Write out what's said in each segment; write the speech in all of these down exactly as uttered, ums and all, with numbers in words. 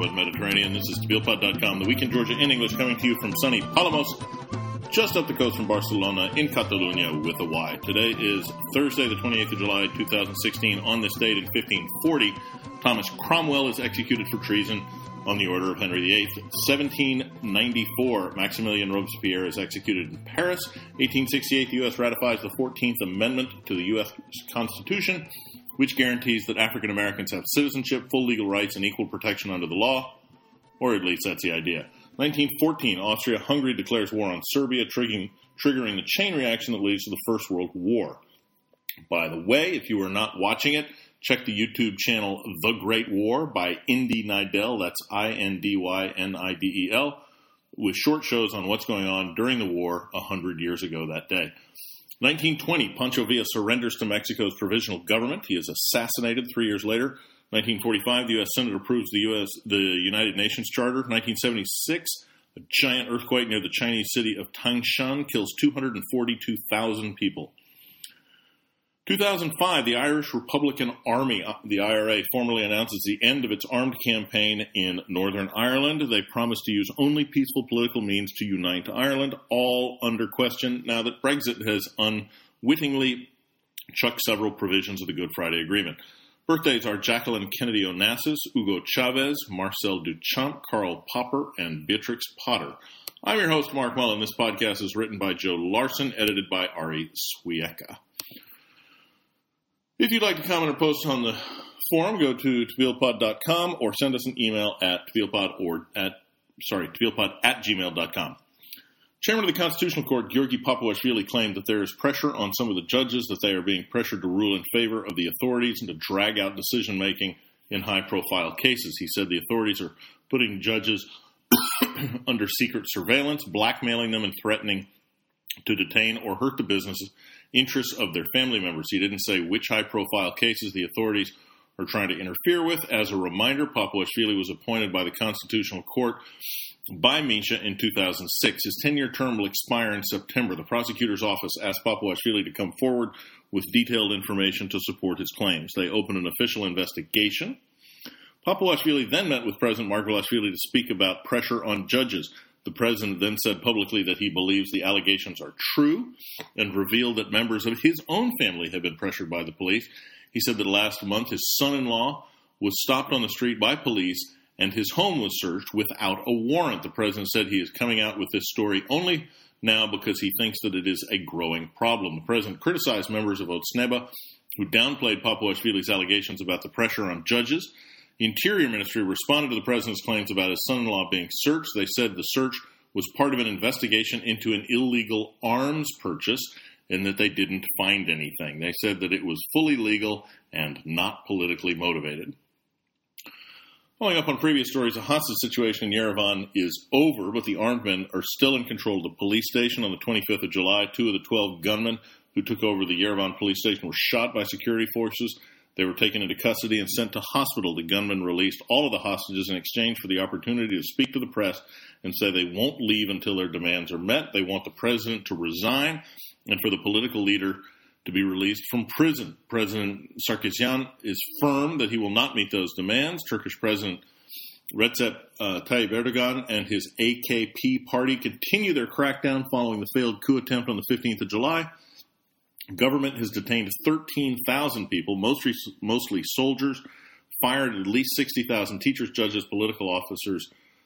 robot Mediterranean. This is Tabilpod dot com, the week in Georgia in English, coming to you from sunny Palamos, just up the coast from Barcelona, in Catalonia, with a Y. Today is Thursday, the twenty-eighth of July, two thousand sixteen. On this date in fifteen forty, Thomas Cromwell is executed for treason on the order of Henry the Eighth. seventeen ninety-four, Maximilien Robespierre is executed in Paris. eighteen sixty-eight, the U S ratifies the fourteenth Amendment to the U S Constitution, which guarantees that African Americans have citizenship, full legal rights, and equal protection under the law, or at least that's the idea. nineteen fourteen, Austria-Hungary declares war on Serbia, triggering, triggering the chain reaction that leads to the First World War. By the way, if you are not watching it, check the YouTube channel The Great War by Indy Nidell, that's I N D Y N I D E L, with short shows on what's going on during the war a hundred years ago that day. nineteen twenty, Pancho Villa surrenders to Mexico's provisional government. He is assassinated three years later. nineteen forty-five, the U S Senate approves the U S the United Nations Charter. nineteen seventy-six, a giant earthquake near the Chinese city of Tangshan kills two hundred forty-two thousand people. two thousand five, the Irish Republican Army, the I R A, formally announces the end of its armed campaign in Northern Ireland. They promise to use only peaceful political means to unite Ireland, all under question now that Brexit has unwittingly chucked several provisions of the Good Friday Agreement. Birthdays are Jacqueline Kennedy Onassis, Hugo Chavez, Marcel Duchamp, Karl Popper, and Beatrix Potter. I'm your host, Mark Mullen. This podcast is written by Joe Larson, edited by Ari Swiecka. If you'd like to comment or post on the forum, go to Tabilpod dot com or send us an email at Tabilpod or at sorry Tabilpod at gmail dot com. Chairman of the Constitutional Court, Georgi Papuashvili, claimed that there is pressure on some of the judges, that they are being pressured to rule in favor of the authorities and to drag out decision-making in high-profile cases. He said the authorities are putting judges under secret surveillance, blackmailing them and threatening to detain or hurt the business interests of their family members. He didn't say which high-profile cases the authorities are trying to interfere with. As a reminder, Papuashvili was appointed by the Constitutional Court by Misha in two thousand six. His ten-year term will expire in September. The prosecutor's office asked Papuashvili to come forward with detailed information to support his claims. They opened an official investigation. Papuashvili then met with President Margvelashvili to speak about pressure on judges. The president then said publicly that he believes the allegations are true and revealed that members of his own family have been pressured by the police. He said that last month his son-in-law was stopped on the street by police and his home was searched without a warrant. The president said he is coming out with this story only now because he thinks that it is a growing problem. The president criticized members of Otsneba who downplayed Papuashvili's allegations about the pressure on judges. The Interior Ministry responded to the president's claims about his son-in-law being searched. They said the search was part of an investigation into an illegal arms purchase and that they didn't find anything. They said that it was fully legal and not politically motivated. Following up on previous stories, the hostage situation in Yerevan is over, but the armed men are still in control of the police station. On the twenty-fifth of July, two of the twelve gunmen who took over the Yerevan police station were shot by security forces. They were taken into custody and sent to hospital. The gunmen released all of the hostages in exchange for the opportunity to speak to the press and say they won't leave until their demands are met. They want the president to resign and for the political leader to be released from prison. President Sarkisyan is firm that he will not meet those demands. Turkish President Recep uh, Tayyip Erdogan and his A K P party continue their crackdown following the failed coup attempt on the fifteenth of July. Government has detained thirteen thousand people, mostly, mostly soldiers, fired at least sixty thousand teachers, judges, political officers,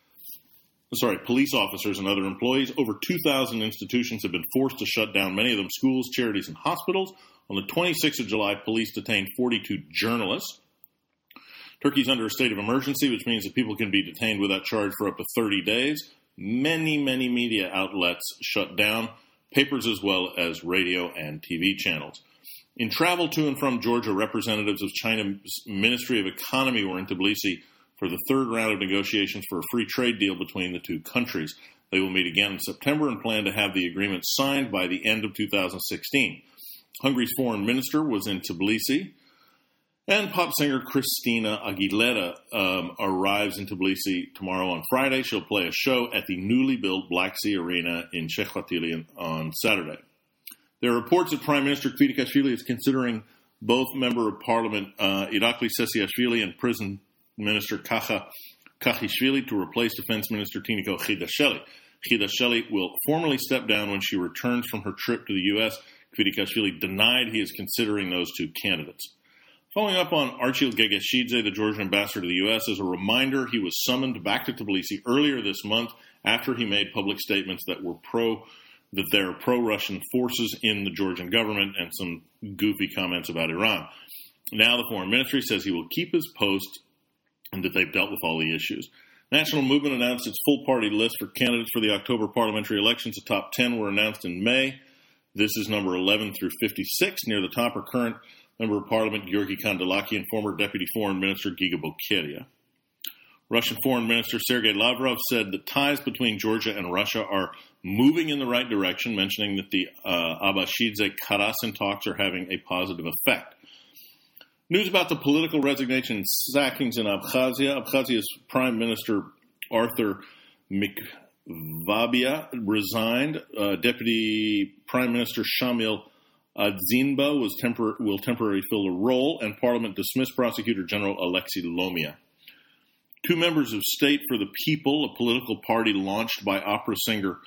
sorry, police officers and other employees. Over two thousand institutions have been forced to shut down, many of them schools, charities, and hospitals. On the twenty-sixth of July, police detained forty-two journalists. Turkey's under a state of emergency, which means that people can be detained without charge for up to thirty days. Many, many media outlets shut down, papers as well as radio and T V channels. In travel to and from Georgia, representatives of China's Ministry of Economy were in Tbilisi for the third round of negotiations for a free trade deal between the two countries. They will meet again in September and plan to have the agreement signed by the end of two thousand sixteen. Hungary's foreign minister was in Tbilisi, and pop singer Christina Aguilera um, arrives in Tbilisi tomorrow on Friday. She'll play a show at the newly built Black Sea Arena in Shekhatili on Saturday. There are reports that Prime Minister Kvitkashvili is considering both Member of Parliament uh, Irakli Sesiashvili and Prison Minister Kacha Kakishvili to replace Defense Minister Tiniko Khidashvili. Khidashvili will formally step down when she returns from her trip to the U S. Kvitashvili denied he is considering those two candidates. Following up on Archil Gegeshidze, the Georgian ambassador to the U S, as a reminder, he was summoned back to Tbilisi earlier this month after he made public statements that were pro, that there are pro-Russian forces in the Georgian government and some goofy comments about Iran. Now the foreign ministry says he will keep his post and that they've dealt with all the issues. National Movement announced its full party list for candidates for the October parliamentary elections. The top ten were announced in May. This is number eleven through fifty-six. Near the top are current Member of Parliament Georgy Kandelaki and former Deputy Foreign Minister Giga Bokeria. Russian Foreign Minister Sergei Lavrov said that ties between Georgia and Russia are moving in the right direction, mentioning that the uh, Abashidze-Karasin talks are having a positive effect. News about the political resignation and sackings in Abkhazia. Abkhazia's Prime Minister Arthur Mikvabia resigned. Uh, Deputy Prime Minister Shamil Adzinba was tempor- will temporarily fill the role, and Parliament dismissed Prosecutor General Alexei Lomia. Two members of State for the People, a political party launched by opera singer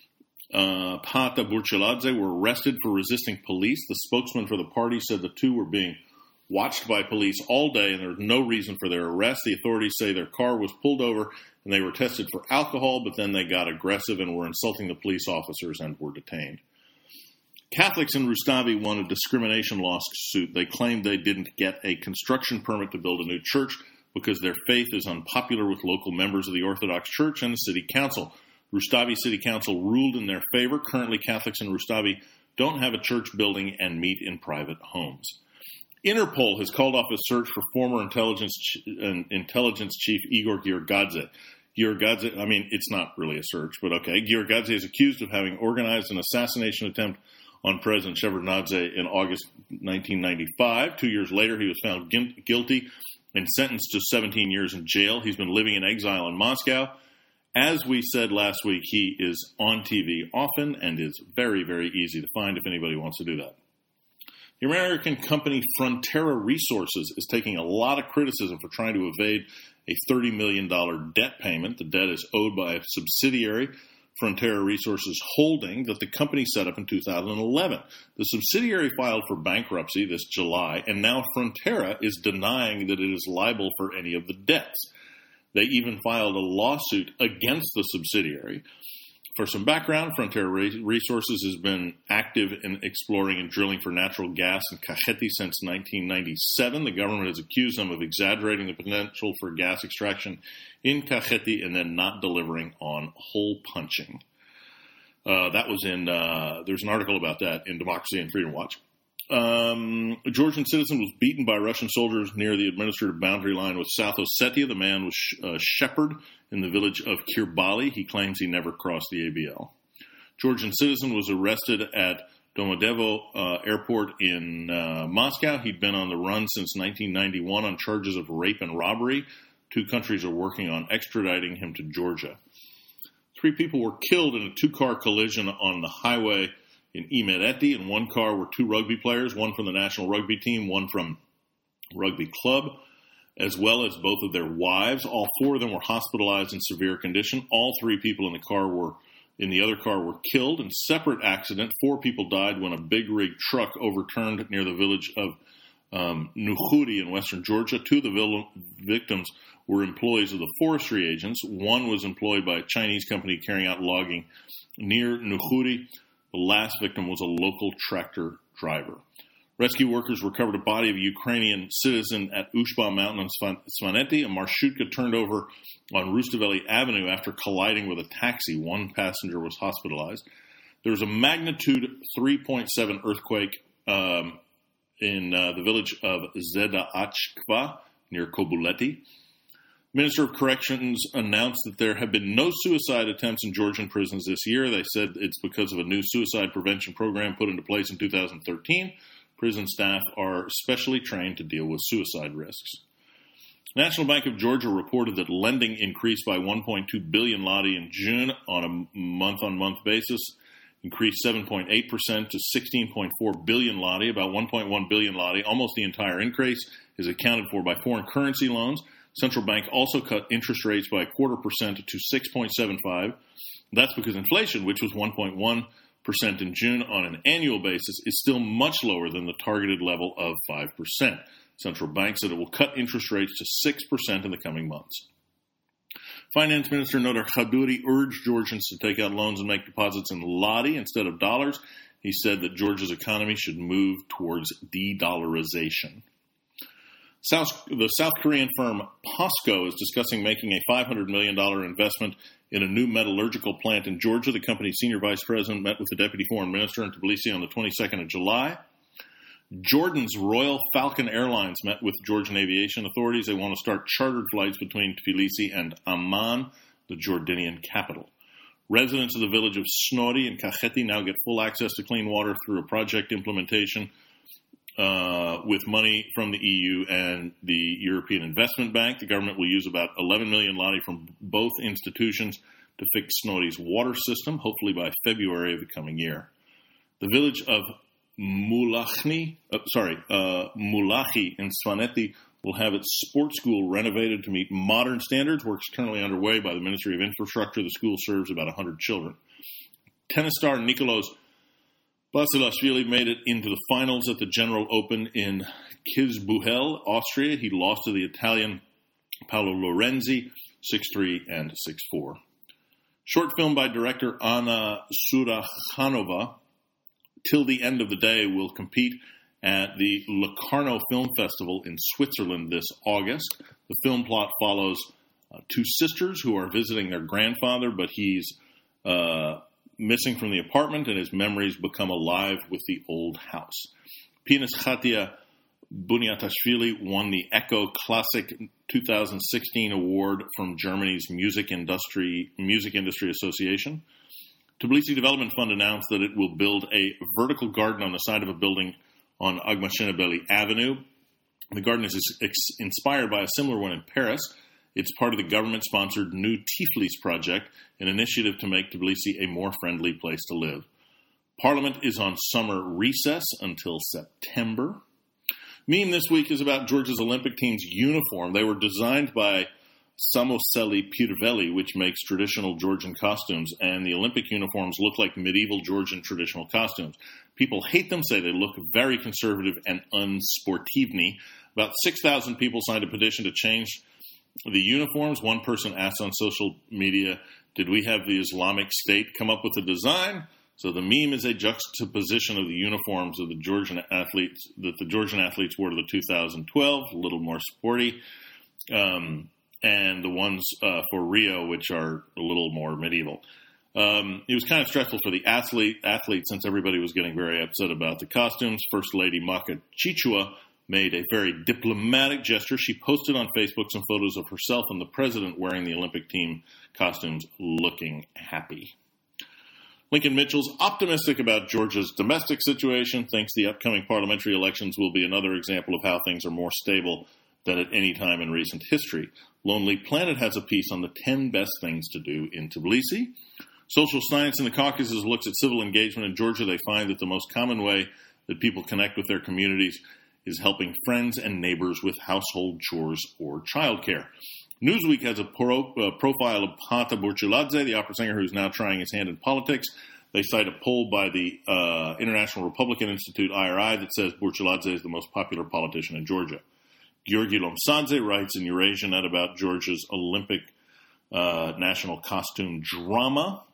uh, Pata Burchaladze, were arrested for resisting police. The spokesman for the party said the two were being watched by police all day, and there's no reason for their arrest. The authorities say their car was pulled over, and they were tested for alcohol, but then they got aggressive and were insulting the police officers and were detained. Catholics in Rustavi won a discrimination lawsuit. They claimed they didn't get a construction permit to build a new church because their faith is unpopular with local members of the Orthodox Church and the City Council. Rustavi City Council ruled in their favor. Currently, Catholics in Rustavi don't have a church building and meet in private homes. Interpol has called off a search for former intelligence ch- uh, intelligence chief Igor Giorgadze. Giorgadze, I mean, it's not really a search, but okay. Giorgadze is accused of having organized an assassination attempt on President Shevardnadze in August nineteen ninety-five. Two years later, he was found gu- guilty and sentenced to seventeen years in jail. He's been living in exile in Moscow. As we said last week, he is on T V often and is very, very easy to find if anybody wants to do that. The American company Frontera Resources is taking a lot of criticism for trying to evade a thirty million dollars debt payment. The debt is owed by a subsidiary, Frontera Resources Holding, that the company set up in two thousand eleven. The subsidiary filed for bankruptcy this July, and now Frontera is denying that it is liable for any of the debts. They even filed a lawsuit against the subsidiary. For some background, Frontera Resources has been active in exploring and drilling for natural gas in Kakheti since nineteen ninety-seven. The government has accused them of exaggerating the potential for gas extraction in Kakheti and then not delivering on hole punching. Uh, that was in, uh, there's an article about that in Democracy and Freedom Watch. Um, a Georgian citizen was beaten by Russian soldiers near the administrative boundary line with South Ossetia. The man was uh, shepherd in the village of Kirbali. He claims he never crossed the A B L. Georgian citizen was arrested at Domodedovo uh, airport in uh, Moscow. He'd been on the run since nineteen ninety-one on charges of rape and robbery. Two countries are working on extraditing him to Georgia. Three people were killed in a two-car collision on the highway in Imereti. In one car were two rugby players, one from the national rugby team, one from rugby club, as well as both of their wives. All four of them were hospitalized in severe condition. All three people in the car were in the other car were killed. In separate accident, four people died when a big rig truck overturned near the village of um, Nukhudi in western Georgia. Two of the vil- victims were employees of the forestry agents. One was employed by a Chinese company carrying out logging near Nukhudi. The last victim was a local tractor driver. Rescue workers recovered a body of a Ukrainian citizen at Ushba Mountain in Svaneti. A Marshutka turned over on Rustaveli Avenue after colliding with a taxi. One passenger was hospitalized. There was a magnitude three point seven earthquake um, in uh, the village of Zedaachkva near Kobuleti. Minister of Corrections announced that there have been no suicide attempts in Georgian prisons this year. They said it's because of a new suicide prevention program put into place in two thousand thirteen. Prison staff are specially trained to deal with suicide risks. National Bank of Georgia reported that lending increased by one point two billion lari in June on a month-on-month basis, increased seven point eight percent to sixteen point four billion lari. About one point one billion lari, almost the entire increase, is accounted for by foreign currency loans. Central Bank also cut interest rates by a quarter percent to six point seven five. That's because inflation, which was one point one percent in June on an annual basis, is still much lower than the targeted level of five percent. Central Bank said it will cut interest rates to six percent in the coming months. Finance Minister Nader Khadouri urged Georgians to take out loans and make deposits in lari instead of dollars. He said that Georgia's economy should move towards de-dollarization. South, the South Korean firm POSCO is discussing making a five hundred million dollars investment in a new metallurgical plant in Georgia. The company's senior vice president met with the deputy foreign minister in Tbilisi on the twenty-second of July. Jordan's Royal Falcon Airlines met with Georgian aviation authorities. They want to start chartered flights between Tbilisi and Amman, the Jordanian capital. Residents of the village of Snori and Kakheti now get full access to clean water through a project implementation uh, with money from the E U and the European Investment Bank. The government will use about eleven million lari from both institutions to fix Snori's water system, hopefully by February of the coming year. The village of Mulachni, uh, sorry, uh, Mulachi in Svaneti will have its sports school renovated to meet modern standards. Work is currently underway by the Ministry of Infrastructure. The school serves about one hundred children. Tennis star Nicolas Basilashvili made it into the finals at the General Open in Kitzbühel, Austria. He lost to the Italian Paolo Lorenzi, six three and six four. Short film by director Anna Surakhanova, Till the End of the Day, will compete at the Locarno Film Festival in Switzerland this August. The film plot follows uh, two sisters who are visiting their grandfather, but he's uh, missing from the apartment and his memories become alive with the old house. Pianist Khatia Bunyatashvili won the Echo Classic two thousand sixteen award from Germany's Music Industry, Music Industry Association. Tbilisi Development Fund announced that it will build a vertical garden on the side of a building on Agmashinabeli Avenue. The garden is ex- inspired by a similar one in Paris. It's part of the government-sponsored New Tiflis project, an initiative to make Tbilisi a more friendly place to live. Parliament is on summer recess until September. Meme this week is about Georgia's Olympic team's uniform. They were designed by Samoseli Pirveli, which makes traditional Georgian costumes, and the Olympic uniforms look like medieval Georgian traditional costumes. People hate them, say they look very conservative and unsportivny. About six thousand people signed a petition to change the uniforms. One person asked on social media, did we have the Islamic State come up with the design? So the meme is a juxtaposition of the uniforms of the Georgian athletes that the Georgian athletes wore to the two thousand twelve, a little more sporty, um, and the ones uh, for Rio, which are a little more medieval. Um, it was kind of stressful for the athlete, athletes since everybody was getting very upset about the costumes. First Lady Maka Chichua made a very diplomatic gesture. She posted on Facebook some photos of herself and the president wearing the Olympic team costumes, looking happy. Lincoln Mitchell's optimistic about Georgia's domestic situation, thinks the upcoming parliamentary elections will be another example of how things are more stable than at any time in recent history. Lonely Planet has a piece on the ten best things to do in Tbilisi. Social Science in the Caucasus looks at civil engagement in Georgia. They find that the most common way that people connect with their communities is helping friends and neighbors with household chores or childcare. Newsweek has a pro, uh, profile of Pata Burchiladze, the opera singer who's now trying his hand in politics. They cite a poll by the uh, International Republican Institute, I R I, that says Burchiladze is the most popular politician in Georgia. Georgi Lomsadze writes in Eurasianet about Georgia's Olympic uh, national costume drama.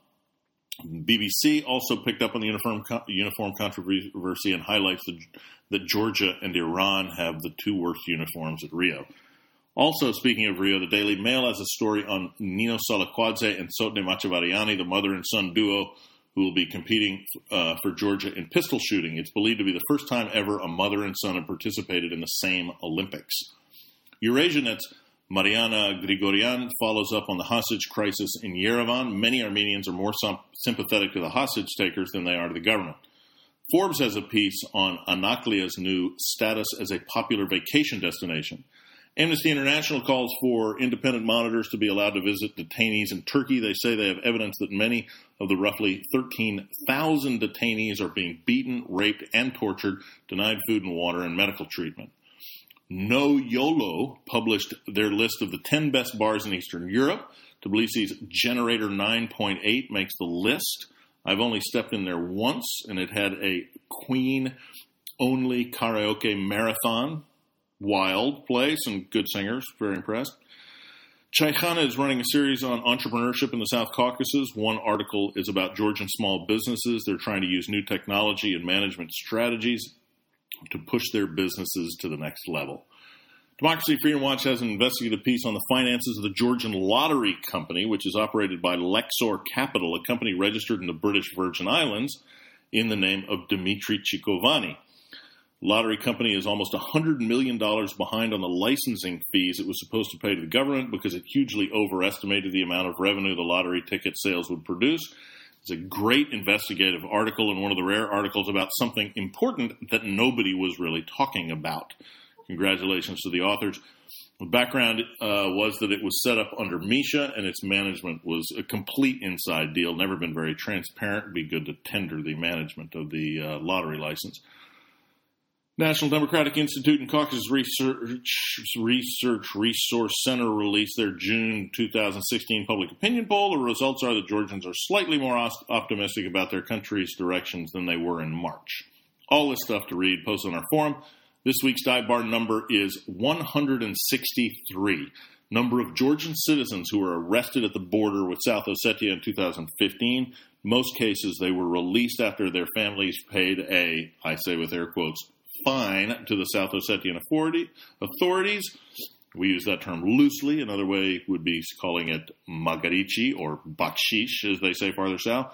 B B C also picked up on the uniform, co- uniform controversy and highlights the, that Georgia and Iran have the two worst uniforms at Rio. Also, speaking of Rio, the Daily Mail has a story on Nino Salakwadze and Sotne Machavariani, the mother and son duo who will be competing uh, for Georgia in pistol shooting. It's believed to be the first time ever a mother and son have participated in the same Olympics. Eurasianet's Mariana Grigorian follows up on the hostage crisis in Yerevan. Many Armenians are more sum- sympathetic to the hostage takers than they are to the government. Forbes has a piece on Anaklia's new status as a popular vacation destination. Amnesty International calls for independent monitors to be allowed to visit detainees in Turkey. They say they have evidence that many of the roughly thirteen thousand detainees are being beaten, raped, and tortured, denied food and water and medical treatment. No YOLO published their list of the ten best bars in Eastern Europe. Tbilisi's Generator nine point eight makes the list. I've only stepped in there once, and it had a Queen-only karaoke marathon. Wild place and good singers. Very impressed. Chaikhana is running a series on entrepreneurship in the South Caucasus. One article is about Georgian small businesses. They're trying to use new technology and management strategies to push their businesses to the next level. Democracy Freedom Watch has an investigative piece on the finances of the Georgian Lottery Company, which is operated by Lexor Capital, a company registered in the British Virgin Islands in the name of Dimitri Cikovani. Lottery Company is almost one hundred million dollars behind on the licensing fees it was supposed to pay to the government because it hugely overestimated the amount of revenue the lottery ticket sales would produce. It's a great investigative article and one of the rare articles about something important that nobody was really talking about. Congratulations to the authors. The background uh, was that it was set up under Misha and its management was a complete inside deal, never been very transparent. It'd be good to tender the management of the uh, lottery license. National Democratic Institute and Caucasus Research, Research Resource Center released their June twenty sixteen public opinion poll. The results are that Georgians are slightly more optimistic about their country's directions than they were in March. All this stuff to read, post on our forum. This week's dive bar number is one hundred sixty-three. Number of Georgian citizens who were arrested at the border with South Ossetia in two thousand fifteen. Most cases, they were released after their families paid a, I say with air quotes, fine to the South Ossetian authorities. We use that term loosely. Another way would be calling it magarichi or bakshish, as they say farther south.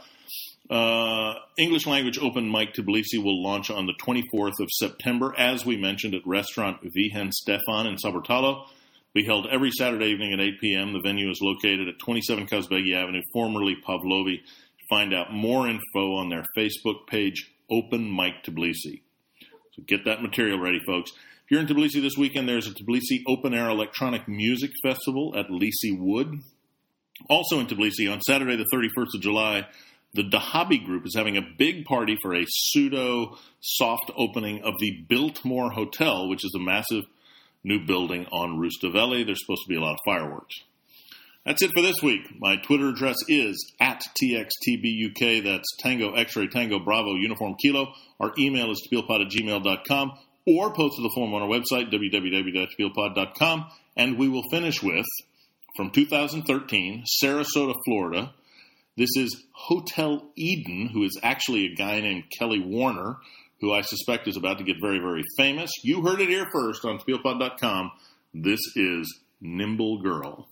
Uh, English language open mic Tbilisi will launch on the twenty-fourth of September, as we mentioned, at restaurant Vihen Stefan in Sabortalo. Be held every Saturday evening at eight p.m. The venue is located at twenty-seven Kazbegi Avenue, formerly Pavlovi. Find out more info on their Facebook page, Open Mic Tbilisi. So get that material ready, folks. If you're in Tbilisi this weekend, there's a Tbilisi Open Air Electronic Music Festival at Lisi Wood. Also in Tbilisi, on Saturday the thirty-first of July, the Dahabi Group is having a big party for a pseudo-soft opening of the Biltmore Hotel, which is a massive new building on Rustaveli. There's supposed to be a lot of fireworks. That's it for this week. My Twitter address is at T X T B U K. That's Tango X-Ray Tango Bravo Uniform Kilo. Our email is tbilpod at gmail dot com or post to the form on our website, w w w dot tbilpod dot com. And we will finish with, from two thousand thirteen, Sarasota, Florida. This is Hotel Eden, who is actually a guy named Kelly Warner, who I suspect is about to get very, very famous. You heard it here first on tbilpod dot com. This is Nimble Girl.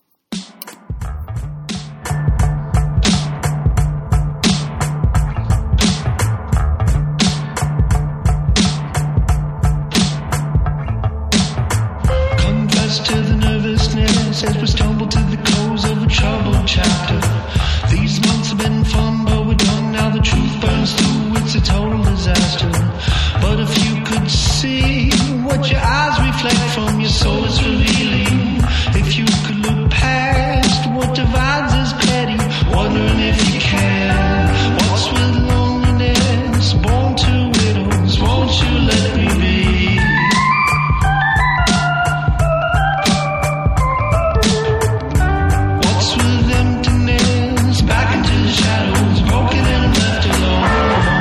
As we stumble to the close of a troubled chapter. These months have been fun, but we're done now. The truth burns through, it's a total disaster. But if you could see what your eyes reflect from your soul is revealing, if you could look past what divides us petty, wondering if you can. What's with loneliness, born to widows, won't you let me be? Back into the shadows, broken and left alone.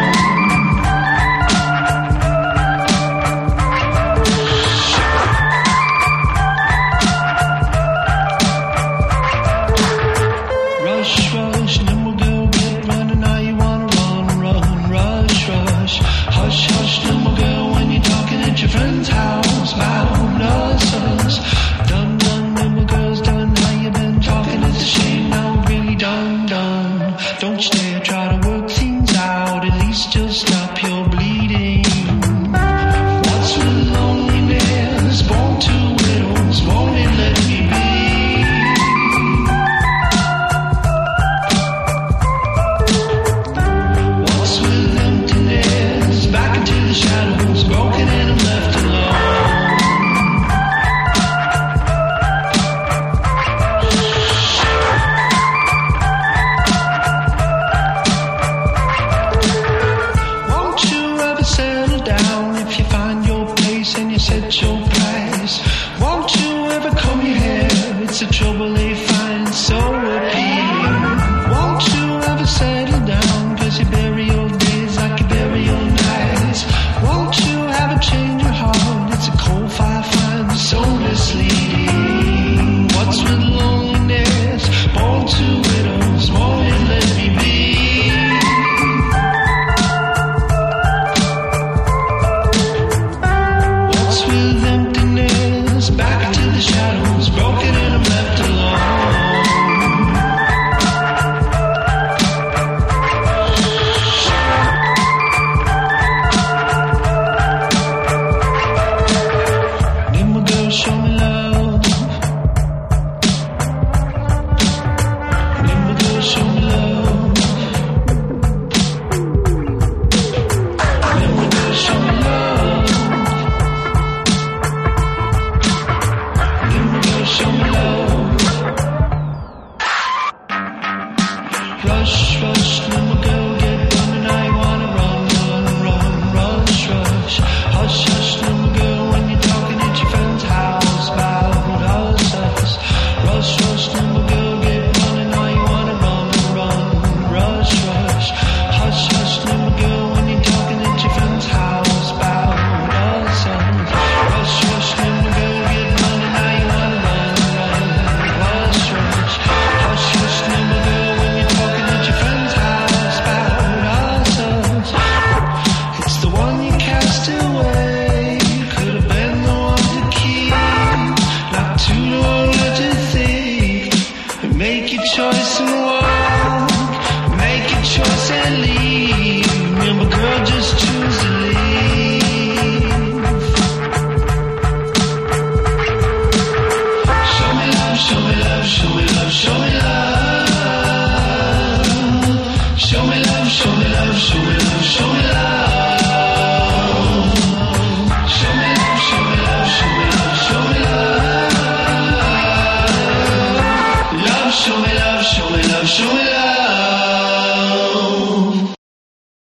but girl, just